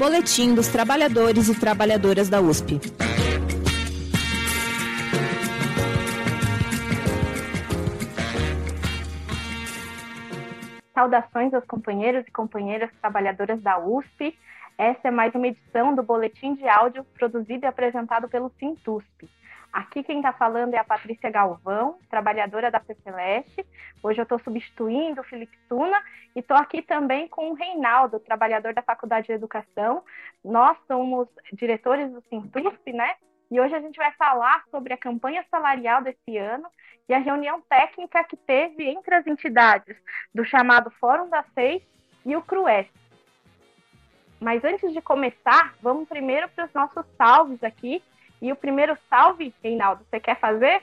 Boletim dos Trabalhadores e Trabalhadoras da USP. Saudações aos companheiros e companheiras trabalhadoras da USP. Essa é mais uma edição do Boletim de Áudio produzido e apresentado pelo Sintusp. Aqui quem está falando é a Patrícia Galvão, trabalhadora da FEFELESH. Hoje eu estou substituindo o Felipe Suna e estou aqui também com o Reinaldo, trabalhador da Faculdade de Educação. Nós somos diretores do Sintusp, né? E hoje a gente vai falar sobre a campanha salarial desse ano e a reunião técnica que teve entre as entidades do chamado Fórum das Seis e o CRUESP. Mas antes de começar, vamos primeiro para os nossos salves aqui. E o primeiro salve, Reinaldo, você quer fazer?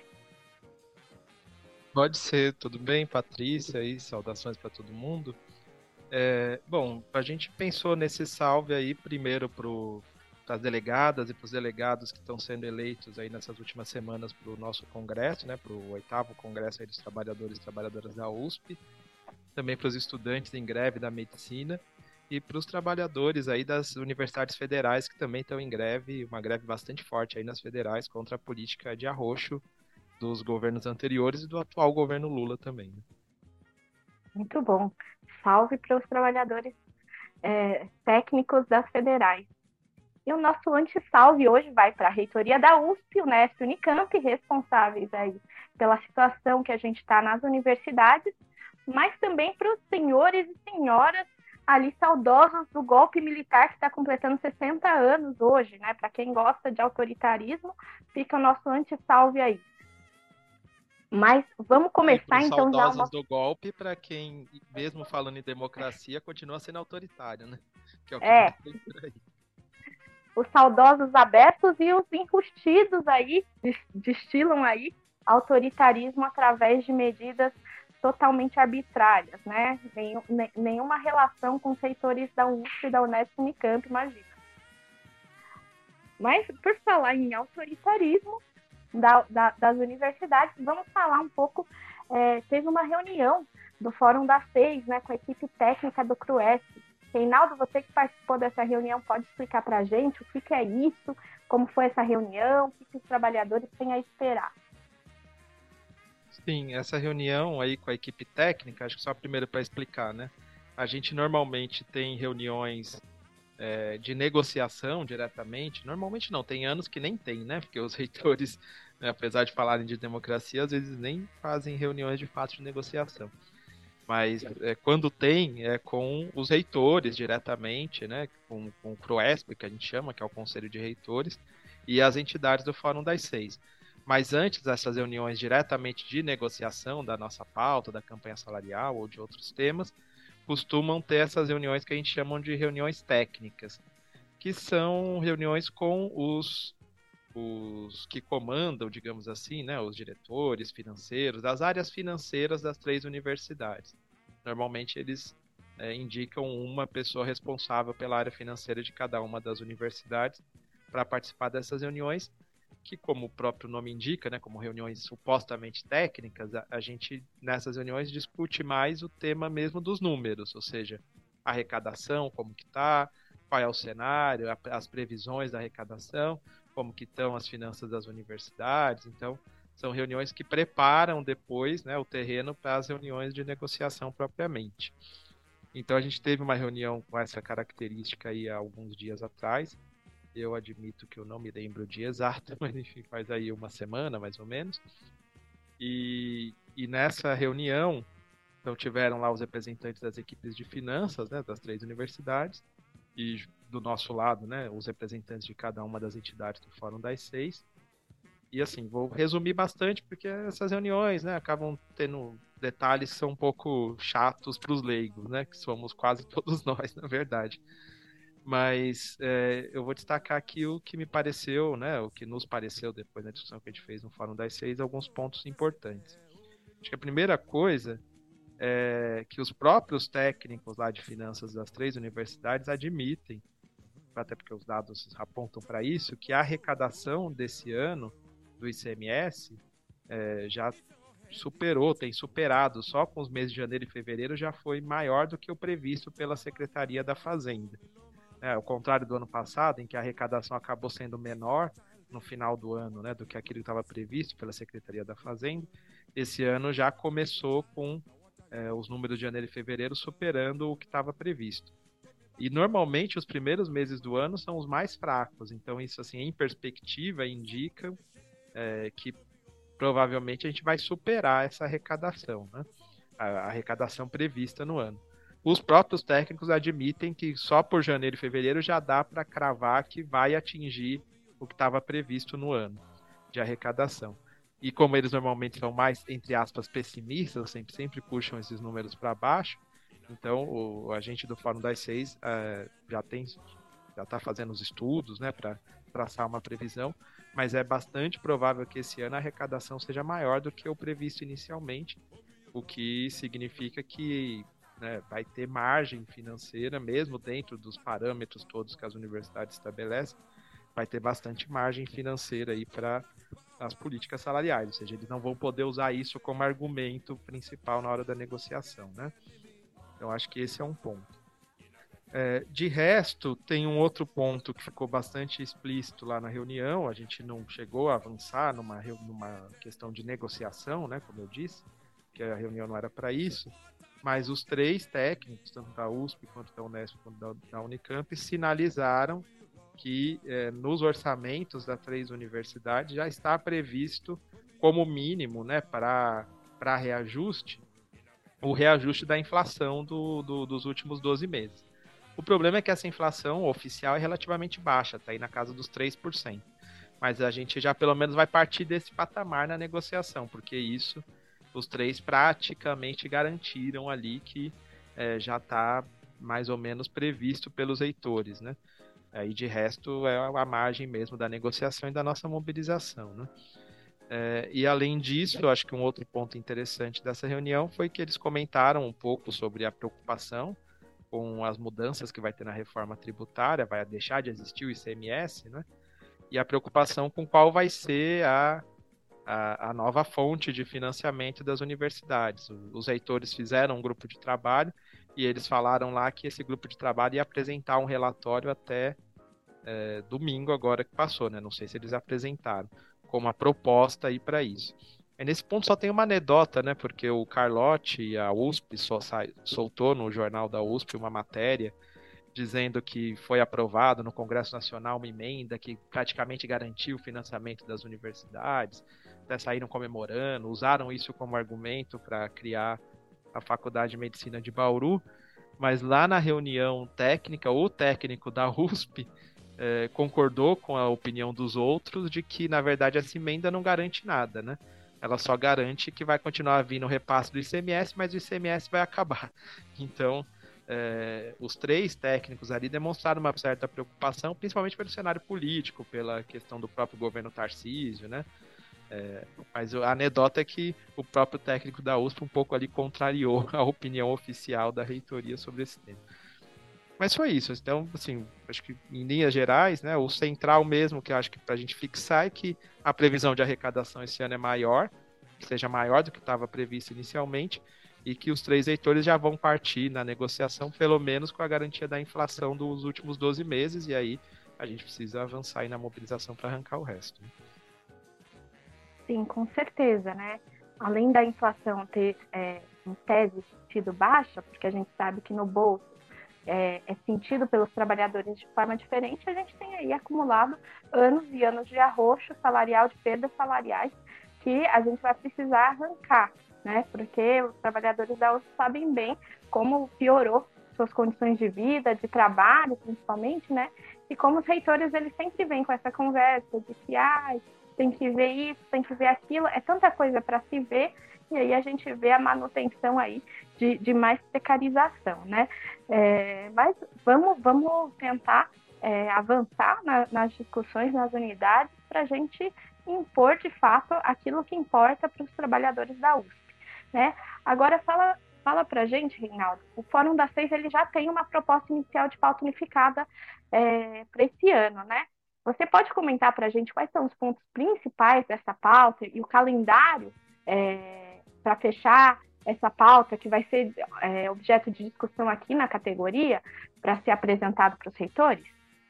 Pode ser, tudo bem, Patrícia, e saudações para todo mundo. Bom, a gente pensou nesse salve aí primeiro para as delegadas e para os delegados que estão sendo eleitos aí nessas últimas semanas para o nosso congresso, né, para o 8º congresso aí dos trabalhadores e trabalhadoras da USP, também para os estudantes em greve da medicina e para os trabalhadores aí das universidades federais que também estão em greve, uma greve bastante forte aí nas federais contra a política de arroxo dos governos anteriores e do atual governo Lula também. Né? Muito bom. Salve para os trabalhadores técnicos das federais. E o nosso anti-salve hoje vai para a reitoria da USP, Unesp e Unicamp, responsáveis aí pela situação que a gente está nas universidades, mas também para os senhores e senhoras ali saudosos do golpe militar que está completando 60 anos hoje, né? Para quem gosta de autoritarismo, fica o nosso anti-salve aí. Mas vamos começar então já. Saudosos do golpe, para quem, mesmo falando em democracia, continua sendo autoritário, né? Que é o que mais tem por aí. Os saudosos abertos e os enrustidos aí destilam aí autoritarismo através de medidas totalmente arbitrárias, né? Nenhuma relação com os reitores da USP e da Unesp e Unicamp, imagina. Mas, por falar em autoritarismo das universidades, vamos falar um pouco. Teve uma reunião do Fórum das Seis, né, com a equipe técnica do CRUESP. Reinaldo, você que participou dessa reunião, pode explicar para a gente o que é isso, como foi essa reunião, o que os trabalhadores têm a esperar? Sim, essa reunião aí com a equipe técnica, acho que só primeiro para explicar, né? A gente normalmente tem reuniões de negociação diretamente. Normalmente não, tem anos que nem tem, né? Porque os reitores, né, apesar de falarem de democracia, às vezes nem fazem reuniões de fato de negociação. Mas quando tem, é com os reitores diretamente, né? Com o CRUESP, que a gente chama, que é o Conselho de Reitores, e as entidades do Fórum das Seis. Mas antes dessas reuniões diretamente de negociação da nossa pauta, da campanha salarial ou de outros temas, costumam ter essas reuniões que a gente chama de reuniões técnicas, que são reuniões com os que comandam, digamos assim, né, os diretores financeiros, das áreas financeiras das 3 universidades. Normalmente eles indicam uma pessoa responsável pela área financeira de cada uma das universidades para participar dessas reuniões, que, como o próprio nome indica, né, como reuniões supostamente técnicas, a gente, nessas reuniões, discute mais o tema mesmo dos números, ou seja, a arrecadação, como que está, qual é o cenário, as previsões da arrecadação, como que estão as finanças das universidades. Então, são reuniões que preparam depois, né, o terreno para as reuniões de negociação propriamente. Então, a gente teve uma reunião com essa característica aí há alguns dias atrás. Eu admito que eu não me lembro o dia exato, mas enfim, faz aí uma semana, mais ou menos. E nessa reunião, então tiveram lá os representantes das equipes de finanças, né, das 3 universidades, e do nosso lado, né, os representantes de cada uma das entidades do Fórum das 6. E assim, vou resumir bastante, porque essas reuniões, né, acabam tendo detalhes que são um pouco chatos para os leigos, né, que somos quase todos nós, na verdade. Mas eu vou destacar aqui o que me pareceu, né, o que nos pareceu depois da discussão que a gente fez no Fórum das 6, alguns pontos importantes. Acho que a primeira coisa é que os próprios técnicos lá de finanças das 3 universidades admitem, até porque os dados apontam para isso, que a arrecadação desse ano do ICMS já tem superado, só com os meses de janeiro e fevereiro já foi maior do que o previsto pela Secretaria da Fazenda. né, ao contrário do ano passado, em que a arrecadação acabou sendo menor no final do ano, né, do que aquilo que estava previsto pela Secretaria da Fazenda. Esse ano já começou com os números de janeiro e fevereiro superando o que estava previsto. E normalmente os primeiros meses do ano são os mais fracos, então isso assim em perspectiva indica que provavelmente a gente vai superar essa arrecadação, né? A arrecadação prevista no ano. Os próprios técnicos admitem que só por janeiro e fevereiro já dá para cravar que vai atingir o que estava previsto no ano de arrecadação. E como eles normalmente são mais, entre aspas, pessimistas, sempre puxam esses números para baixo, então o agente do Fórum das Seis já está fazendo os estudos, né, para traçar uma previsão, mas é bastante provável que esse ano a arrecadação seja maior do que o previsto inicialmente, o que significa que, né, vai ter margem financeira, mesmo dentro dos parâmetros todos que as universidades estabelecem, vai ter bastante margem financeira aí para as políticas salariais, ou seja, eles não vão poder usar isso como argumento principal na hora da negociação, né? Então, acho que esse é um ponto. De resto, tem um outro ponto que ficou bastante explícito lá na reunião, a gente não chegou a avançar numa questão de negociação, né, como eu disse, que a reunião não era para isso, mas os três técnicos, tanto da USP quanto da Unesp quanto da Unicamp, sinalizaram que nos orçamentos das três universidades já está previsto como mínimo, né, para reajuste, o reajuste da inflação dos últimos 12 meses. O problema é que essa inflação oficial é relativamente baixa, está aí na casa dos 3%. Mas a gente já pelo menos vai partir desse patamar na negociação, porque isso os três praticamente garantiram ali que já está mais ou menos previsto pelos reitores, né? Aí de resto é a margem mesmo da negociação e da nossa mobilização, né? E além disso, eu acho que um outro ponto interessante dessa reunião foi que eles comentaram um pouco sobre a preocupação com as mudanças que vai ter na reforma tributária, vai deixar de existir o ICMS, né? E a preocupação com qual vai ser a nova fonte de financiamento das universidades. Os reitores fizeram um grupo de trabalho e eles falaram lá que esse grupo de trabalho ia apresentar um relatório até domingo agora que passou, né? Não sei se eles apresentaram como uma proposta aí para isso. Nesse ponto só tem uma anedota, né? Porque o Carlotti e a USP soltou no jornal da USP uma matéria dizendo que foi aprovado no Congresso Nacional uma emenda que praticamente garantiu o financiamento das universidades, até saíram comemorando, usaram isso como argumento para criar a Faculdade de Medicina de Bauru, mas lá na reunião técnica, o técnico da USP concordou com a opinião dos outros de que, na verdade, essa emenda não garante nada, né? Ela só garante que vai continuar vindo o repasse do ICMS, mas o ICMS vai acabar. Então, os três técnicos ali demonstraram uma certa preocupação, principalmente pelo cenário político, pela questão do próprio governo Tarcísio, né? Mas a anedota é que o próprio técnico da USP um pouco ali contrariou a opinião oficial da reitoria sobre esse tema. Mas foi isso. Então, assim, acho que em linhas gerais, né, o central mesmo que eu acho que para a gente fixar é que a previsão de arrecadação esse ano é maior, que seja maior do que estava previsto inicialmente, e que os três reitores já vão partir na negociação, pelo menos com a garantia da inflação dos últimos 12 meses, e aí a gente precisa avançar aí na mobilização para arrancar o resto. Né? Sim, com certeza, né? Além da inflação ter, em tese, sido baixa, porque a gente sabe que no bolso é sentido pelos trabalhadores de forma diferente, a gente tem aí acumulado anos e anos de arroxo salarial, de perdas salariais, que a gente vai precisar arrancar, né? Porque os trabalhadores da USP sabem bem como piorou suas condições de vida, de trabalho, principalmente, né? E como os reitores, eles sempre vêm com essa conversa de que, tem que ver isso, tem que ver aquilo, é tanta coisa para se ver, e aí a gente vê a manutenção aí de mais precarização, né? Mas vamos tentar avançar nas discussões, nas unidades, para a gente impor, de fato, aquilo que importa para os trabalhadores da USP, né? Agora, fala para a gente, Reinaldo, o Fórum das Seis ele já tem uma proposta inicial de pauta unificada para esse ano, né? Você pode comentar para a gente quais são os pontos principais dessa pauta e o calendário para fechar essa pauta que vai ser objeto de discussão aqui na categoria para ser apresentado para os reitores?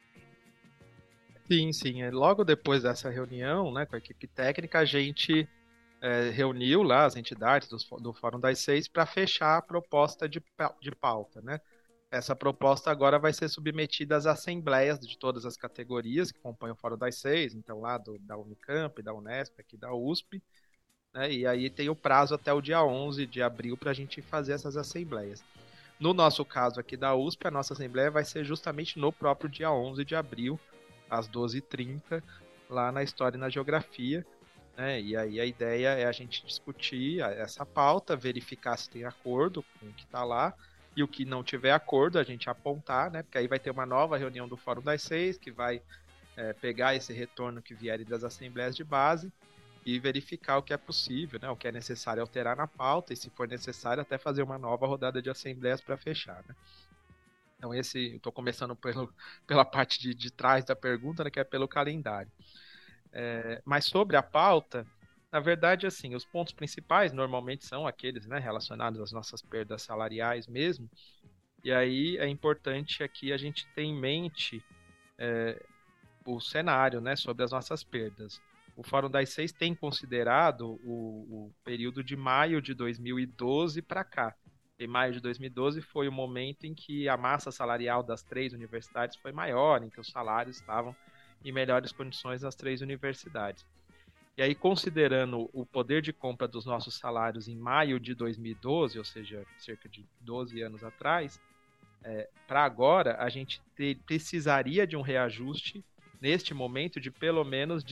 Sim, sim. Logo depois dessa reunião, né, com a equipe técnica, a gente reuniu lá as entidades do Fórum das Seis para fechar a proposta de pauta, né? Essa proposta agora vai ser submetida às assembleias de todas as categorias que compõem o Fórum das Seis, então lá da Unicamp, da Unesp, aqui da USP, né? E aí tem o prazo até o dia 11 de abril para a gente fazer essas assembleias. No nosso caso aqui da USP, a nossa assembleia vai ser justamente no próprio dia 11 de abril, às 12h30, lá na História e na Geografia, né? E aí a ideia é a gente discutir essa pauta, verificar se tem acordo com o que está lá, e o que não tiver acordo, a gente apontar, né? Porque aí vai ter uma nova reunião do Fórum das Seis, que vai pegar esse retorno que vier das assembleias de base e verificar o que é possível, né? O que é necessário alterar na pauta, e se for necessário, até fazer uma nova rodada de assembleias para fechar, né? Então, estou começando pela parte de trás da pergunta, né, que é pelo calendário. Mas sobre a pauta, na verdade, assim, os pontos principais normalmente são aqueles, né, relacionados às nossas perdas salariais mesmo. E aí é importante aqui a gente ter em mente o cenário, né, sobre as nossas perdas. O Fórum das Seis tem considerado o período de maio de 2012 para cá. Em maio de 2012 foi o momento em que a massa salarial das três universidades foi maior, em que os salários estavam em melhores condições nas três universidades. E aí, considerando o poder de compra dos nossos salários em maio de 2012, ou seja, cerca de 12 anos atrás, para agora, a gente precisaria de um reajuste, neste momento, de pelo menos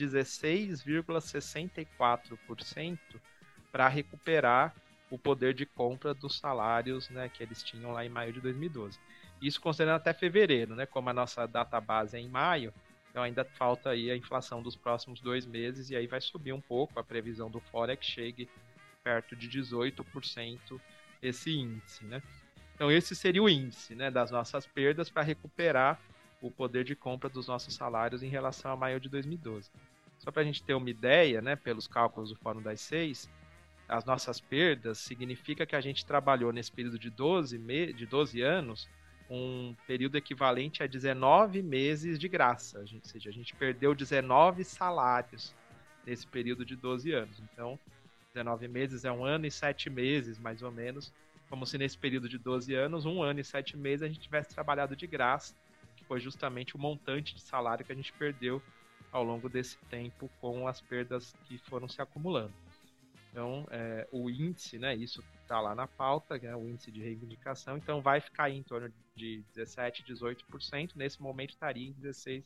16,64% para recuperar o poder de compra dos salários, né, que eles tinham lá em maio de 2012. Isso considerando até fevereiro, né, como a nossa data base é em maio, então ainda falta aí a inflação dos próximos 2 meses, e aí vai subir um pouco. A previsão do Forex chegue perto de 18% esse índice, né? Então esse seria o índice, né, das nossas perdas para recuperar o poder de compra dos nossos salários em relação a maio de 2012. Só para a gente ter uma ideia, né, pelos cálculos do Fórum das Seis, as nossas perdas significa que a gente trabalhou nesse período de 12 anos, um período equivalente a 19 meses de graça, ou seja, a gente perdeu 19 salários nesse período de 12 anos. Então, 19 meses é 1 ano e 7 meses, mais ou menos, como se nesse período de 12 anos, 1 ano e 7 meses, a gente tivesse trabalhado de graça, que foi justamente o montante de salário que a gente perdeu ao longo desse tempo com as perdas que foram se acumulando. Então, o índice, né, isso está lá na pauta, né, o índice de reivindicação, então vai ficar aí em torno de 17%, 18%, nesse momento estaria em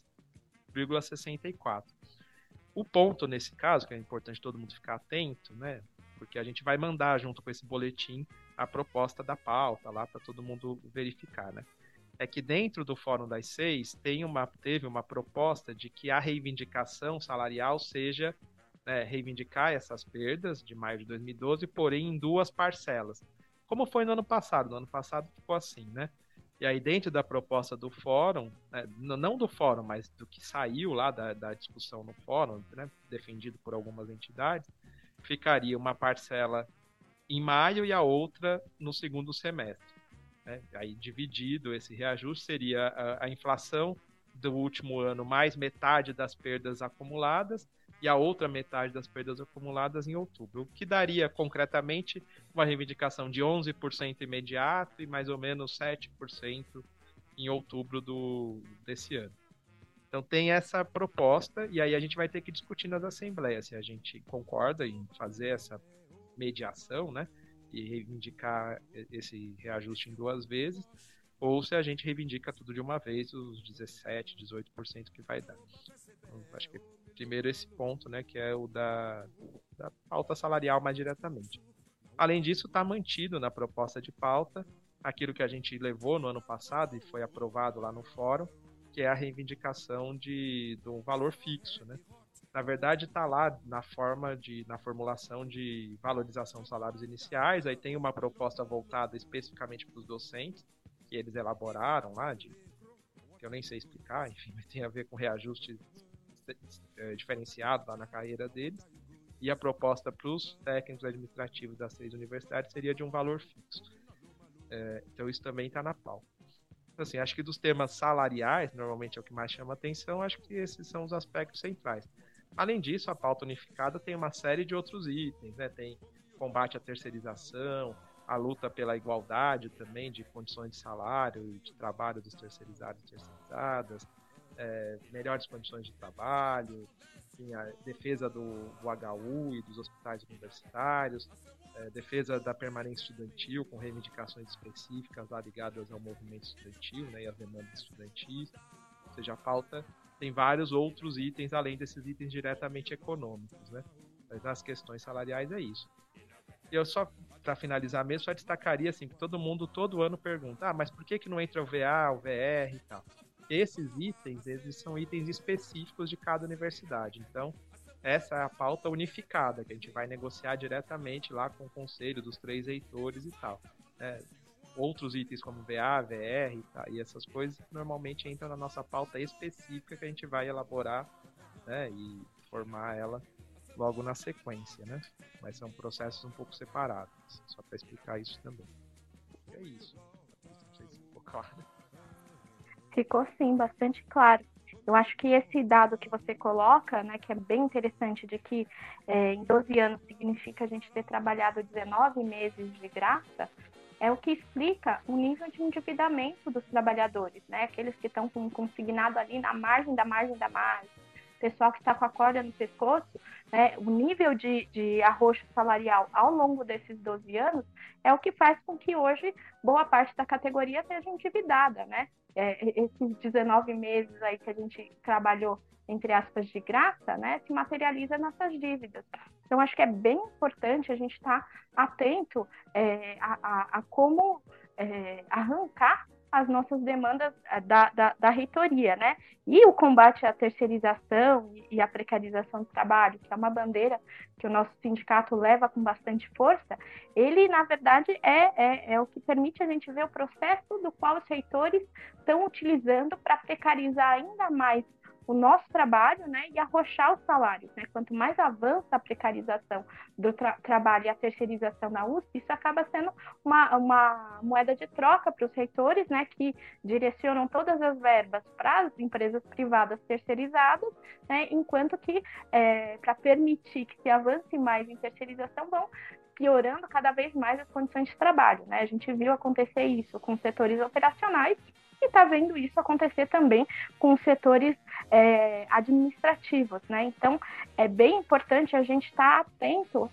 16,64%. O ponto nesse caso, que é importante todo mundo ficar atento, né, porque a gente vai mandar junto com esse boletim a proposta da pauta lá para todo mundo verificar, né, é que dentro do Fórum das Seis teve uma proposta de que a reivindicação salarial seja reivindicar essas perdas de maio de 2012, porém em 2 parcelas. Como foi no ano passado? No ano passado ficou assim, né? E aí dentro da proposta do fórum, não do fórum, mas do que saiu lá da discussão no fórum, né, defendido por algumas entidades, ficaria uma parcela em maio e a outra no segundo semestre. Né? Aí dividido esse reajuste seria a inflação do último ano mais metade das perdas acumuladas e a outra metade das perdas acumuladas em outubro, o que daria concretamente uma reivindicação de 11% imediato e mais ou menos 7% em outubro desse ano. Então tem essa proposta e aí a gente vai ter que discutir nas assembleias se a gente concorda em fazer essa mediação, né, e reivindicar esse reajuste em 2 vezes, ou se a gente reivindica tudo de uma vez, os 17%, 18% que vai dar. Então, acho que primeiro esse ponto, né, que é o da pauta salarial mais diretamente. Além disso, está mantido na proposta de pauta aquilo que a gente levou no ano passado e foi aprovado lá no fórum, que é a reivindicação de um valor fixo, né? Na verdade, está lá na formulação de valorização dos salários iniciais, aí tem uma proposta voltada especificamente para os docentes, que eles elaboraram lá, que eu nem sei explicar, enfim, mas tem a ver com reajuste diferenciado lá na carreira deles. E a proposta para os técnicos administrativos das 6 universidades seria de um valor fixo. Então isso também está na pauta. Então, assim, acho que dos temas salariais, normalmente é o que mais chama atenção, acho que esses são os aspectos centrais. Além disso, a pauta unificada tem uma série de outros itens, né? Tem combate à terceirização, a luta pela igualdade também de condições de salário e de trabalho dos terceirizados e terceirizadas, melhores condições de trabalho, enfim, a defesa do HU e dos hospitais universitários, defesa da permanência estudantil com reivindicações específicas lá ligadas ao movimento estudantil, né, e às demandas estudantis. Ou seja, a pauta tem vários outros itens além desses itens diretamente econômicos, né? Mas nas questões salariais é isso. E eu só, para finalizar mesmo, só destacaria assim, que todo mundo, todo ano, pergunta, mas por que não entra o VA, o VR e tal? Esses itens, eles são itens específicos de cada universidade. Então, essa é a pauta unificada, que a gente vai negociar diretamente lá com o conselho dos 3 reitores e tal. Outros itens como VA, VR e essas coisas, normalmente entram na nossa pauta específica que a gente vai elaborar, né, e formar ela logo na sequência, né? Mas são processos um pouco separados, só para explicar isso também. E é isso. Não sei se ficou claro. Ficou sim, bastante claro. Eu acho que esse dado que você coloca, né, que é bem interessante, de que em 12 anos significa a gente ter trabalhado 19 meses de graça, é o que explica o nível de endividamento dos trabalhadores, né? Aqueles que estão consignados ali na margem da margem da margem, pessoal que está com a corda no pescoço, né? O nível de arroxo salarial ao longo desses 12 anos é o que faz com que hoje boa parte da categoria esteja endividada, né? Esses 19 meses aí que a gente trabalhou, entre aspas, de graça, né, se materializa nessas dívidas. Então, acho que é bem importante a gente estar atento a como arrancar as nossas demandas da reitoria, né? E o combate à terceirização e à precarização do trabalho, que é uma bandeira que o nosso sindicato leva com bastante força, ele, na verdade, é o que permite a gente ver o processo do qual os reitores estão utilizando para precarizar ainda mais o nosso trabalho, né, e arrochar os salários, né? Quanto mais avança a precarização do trabalho e a terceirização na USP, isso acaba sendo uma moeda de troca para os reitores, né, que direcionam todas as verbas para as empresas privadas terceirizadas, né, enquanto que, para permitir que se avance mais em terceirização, vão piorando cada vez mais as condições de trabalho, né? A gente viu acontecer isso com setores operacionais e está vendo isso acontecer também com os setores administrativos, né? Então, é bem importante a gente estar atento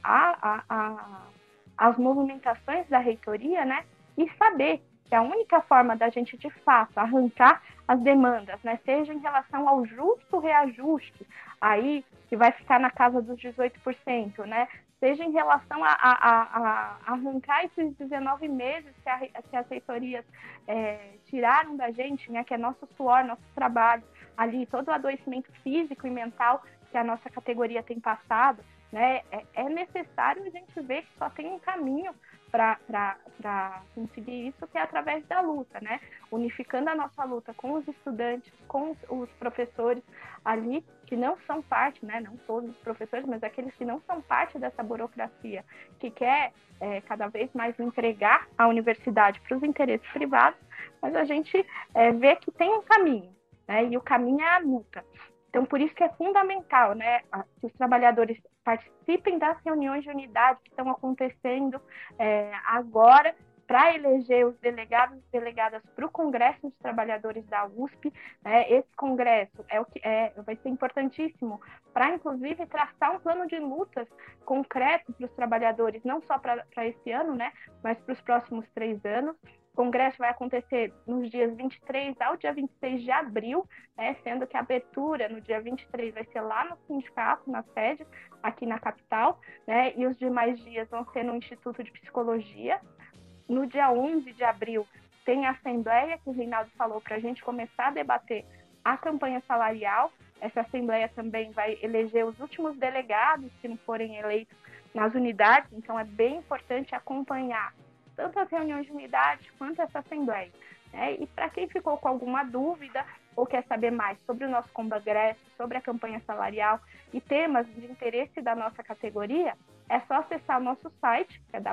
às movimentações da reitoria, né? E saber que a única forma da gente, de fato, arrancar as demandas, né? Seja em relação ao justo reajuste, aí que vai ficar na casa dos 18%, né? Seja em relação a arrancar esses 19 meses que as reitorias tiraram da gente, né, que é nosso suor, nosso trabalho, ali todo o adoecimento físico e mental que a nossa categoria tem passado, né, é necessário a gente ver que só tem um caminho para conseguir isso, que é através da luta, né? Unificando a nossa luta com os estudantes, com os professores ali, que não são parte, né? Não todos os professores, mas aqueles que não são parte dessa burocracia, que quer cada vez mais entregar a universidade para os interesses privados, mas a gente vê que tem um caminho, né? E o caminho é a luta. Então, por isso que é fundamental, né, que os trabalhadores participem das reuniões de unidade que estão acontecendo agora para eleger os delegados e delegadas para o Congresso dos Trabalhadores da USP. Esse congresso vai ser importantíssimo para, inclusive, traçar um plano de lutas concreto para os trabalhadores, não só para esse ano, né, mas para os próximos 3 anos. O congresso vai acontecer nos dias 23 ao dia 26 de abril, né, sendo que a abertura no dia 23 vai ser lá no sindicato, na sede, aqui na capital, né, e os demais dias vão ser no Instituto de Psicologia. No dia 11 de abril tem a assembleia, que o Reinaldo falou, para a gente começar a debater a campanha salarial. Essa assembleia também vai eleger os últimos delegados que não forem eleitos nas unidades, então é bem importante acompanhar tanto as reuniões de unidade quanto essa assembleia, né? E para quem ficou com alguma dúvida ou quer saber mais sobre o nosso congresso, sobre a campanha salarial e temas de interesse da nossa categoria, é só acessar o nosso site, que é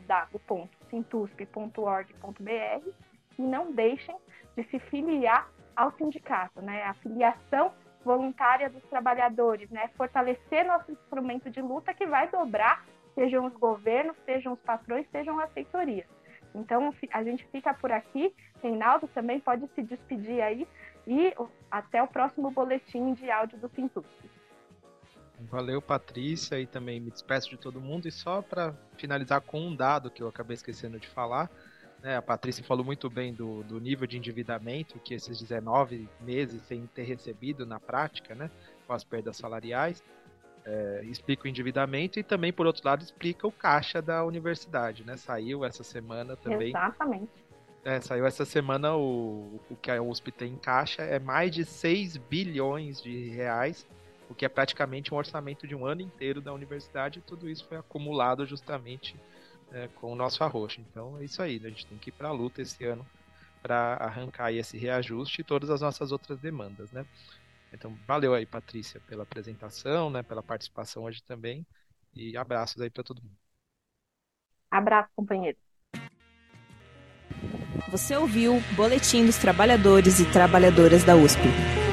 www.sintusp.org.br, e não deixem de se filiar ao sindicato, né? A filiação voluntária dos trabalhadores, né? Fortalecer nosso instrumento de luta que vai dobrar, sejam os governos, sejam os patrões, sejam as feitorias. Então, a gente fica por aqui. Reinaldo também pode se despedir aí e até o próximo boletim de áudio do Sintusp. Valeu, Patrícia, e também me despeço de todo mundo. E só para finalizar com um dado que eu acabei esquecendo de falar, né, a Patrícia falou muito bem do nível de endividamento que esses 19 meses sem ter recebido na prática, né, com as perdas salariais, explica o endividamento e também, por outro lado, explica o caixa da universidade, né? Saiu essa semana também. Exatamente. Saiu essa semana o que a USP tem em caixa é mais de 6 bilhões de reais, o que é praticamente um orçamento de um ano inteiro da universidade, e tudo isso foi acumulado justamente com o nosso arroxo. Então é isso aí, né? A gente tem que ir para a luta esse ano para arrancar aí esse reajuste e todas as nossas outras demandas, né? Então valeu aí, Patrícia, pela apresentação, né, pela participação hoje também, e abraços aí para todo mundo. Abraço, companheiro. Você ouviu o Boletim dos Trabalhadores e Trabalhadoras da USP.